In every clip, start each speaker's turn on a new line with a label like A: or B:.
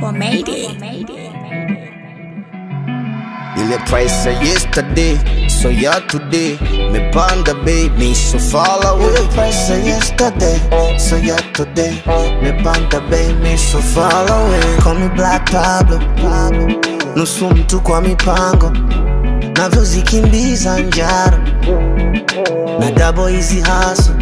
A: Or made it.
B: Ile price ya yesterday, so ya today. Me panda baby, so fall away. Ile price ya yesterday, so ya today. Me panda baby, so fall away. Call me Black Pablo, nusu mtu kwa mipango, navyozikimbiza njaro na double easy hustle.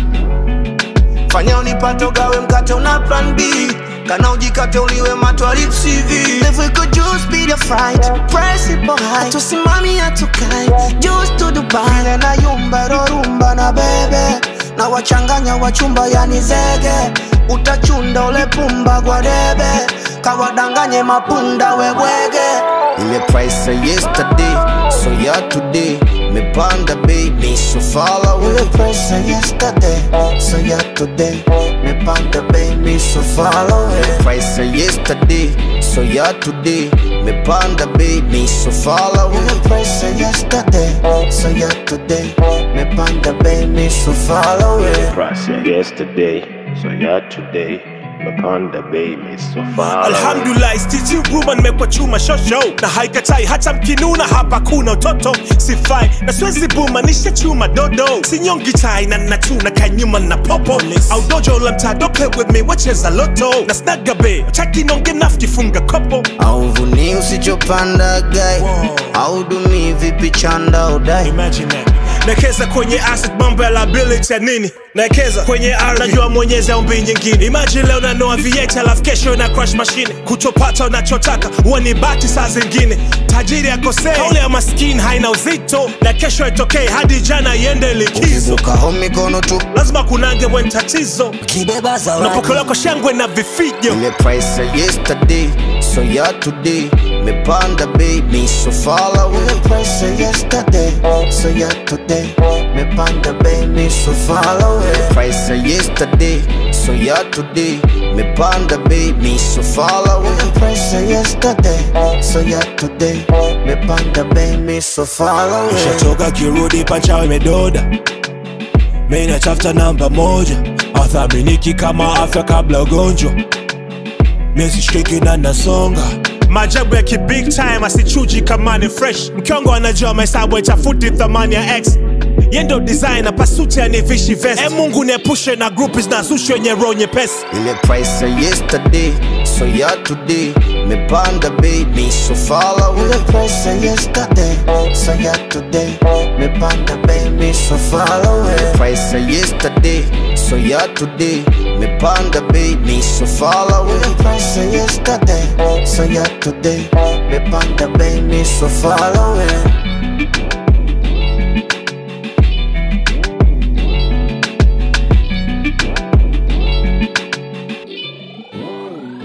B: Fanya unipate ugawe mkate una plan B, kana ujikate uliwe matwalip CV. If we could just be the fright, price it high, tusimami hatukai, just to Dubai. Ile na yumba rumba na bebe, na wachanganya wachumba yani zege. Utachunda ule pumba kwa debe, kawadanganye mapunda webwege. Ile price ya yesterday, so ya today. Me panda baby, so fall away. Ile price ya yesterday, so ya today. Me panda baby, so fall away. Ile price ya yesterday, so ya today. Me panda baby, so fall away. Ile price ya yesterday, so ya today. Me panda baby, so fall away.
C: Ile price ya yesterday, so ya today. Mapanda baby, so far.
D: Alhamdulillah, stitching woman mekwa chuma shosho. Na haikatai hata mkinuna hapa kuna utoto. Sifai, na swezi buma nisha chuma dodo. Sinyongi tai na natuna kanyuma na popo. Au dojo la mta don't play with me, wacheza loto. Na snaga be, chaki nonge nafti funga kopo.
B: Au vuni usichopanda guy, au dumi vipi chanda udai.
D: Imagine that. Nakeza kwenye asset mambo ya liability ya nini. Nakeza kwenye R najua mwenyezi au mbi nyingine. Imagine leo nanoa V8 alafu kesho na crash machine. Kutopata unachotaka huwa ni bahati saa zingine. Tajiri akosea, kauli ya maskini haina uzito. Na kesho itokee hadi jana iende likizo.
B: Ukizuka homi kono tu,
D: lazima kunange mwen tatizo.
B: kibeba zawadi,
D: unapokelewa kwa shangwe na vifijo.
B: Ile price ya yesterday, so ya today. Me panda baby, so fall away. Ile price ya yesterday, so ya today. Me panda baby, so fall away. Ile price ya yesterday, so ya today. Me panda baby, so fall away. Ile price ya yesterday, so ya today. Me panda baby, so fall away.
D: Ushatoka kirudi panchawe medoda. Mina chafta namba moja. Athaminiki kama afya kabla ugonjwa. Mesi shiki na nasonga. Majabu ya ki big time asichuji kama ni fresh. Mkiongo anajua mahesabu itafuti thamani ya X. Yendo designer pasuti anivishi vest. Mungu niepushe na groupies na sushi wenye roho nyepesi.
B: Ile price ya yesterday, so ya today. Me panda baby, so fall away. Ile price ya yesterday, so ya today. Me panda baby, so fall away. Ile price ya yesterday, so ya today. Me panda baby, so fall away. Ile price ya yesterday, so ya today. Me panda baby, so fall away.